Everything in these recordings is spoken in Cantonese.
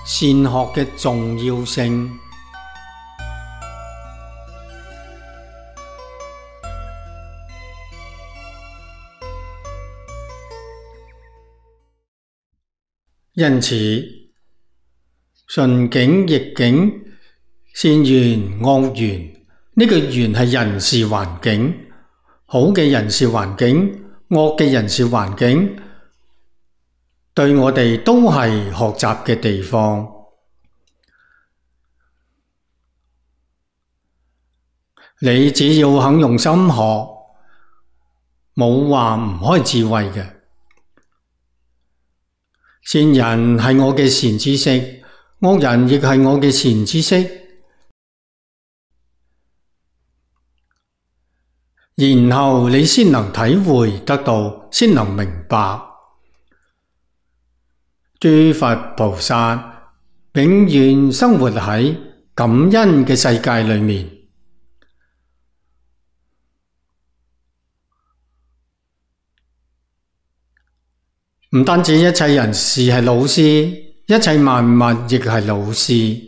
善學嘅重要性。因此，順境逆境、善緣惡緣，呢個緣係人事環境，好嘅人事環境，惡嘅人事環境，對我哋都係學習嘅地方。你只要肯用心學，冇話唔開智慧嘅。善人係我嘅善知識，惡人亦係我嘅善知識。然後你先能體會得到，先能明白。諸佛菩薩永遠生活喺感恩嘅世界裏面。唔單止一切人事係老師，一切萬物亦係老師。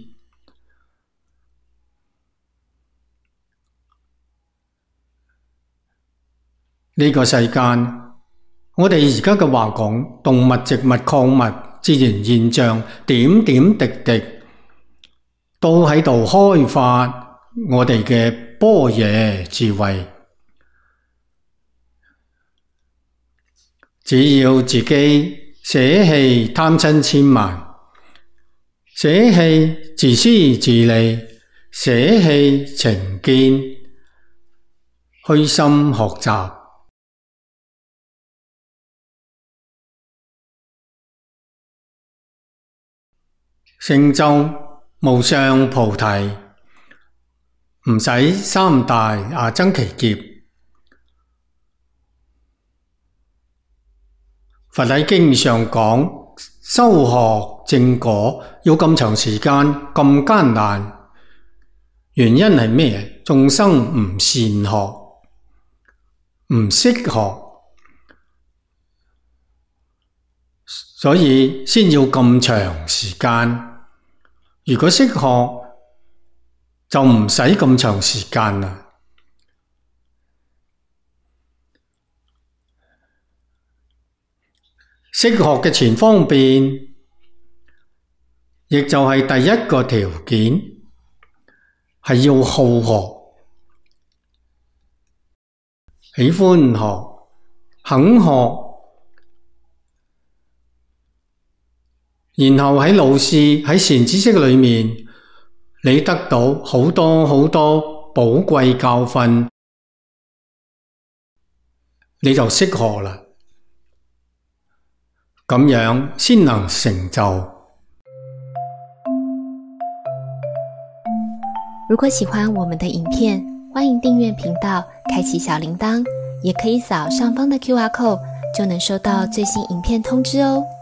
呢個世間，我哋而家嘅話講，動物、植物、礦物、自然現象，點點滴滴，都喺度開發我哋嘅般若智慧。只要自己捨棄貪嗔癡慢，捨棄自私自利，捨棄情見，虛心學習，成就無上菩提，唔使三大僧祇劫。佛喺經上講，修學正果要咁長時間，咁艱難，原因係咩？眾生唔善學，唔識學，所以先要咁長時間。如果識學，就唔使咁長時間啦。識學嘅前方便，亦就係第一個條件，係要好學，喜歡學，肯學，然後喺老師喺善知識裏面，你得到好多好多寶貴教訓，你就識學啦。咁樣先能成就。 如果喜歡我們的影片，歡迎訂閱頻道，開啟小鈴鐺，也可以掃上方的QR code，就能收到最新影片通知哦。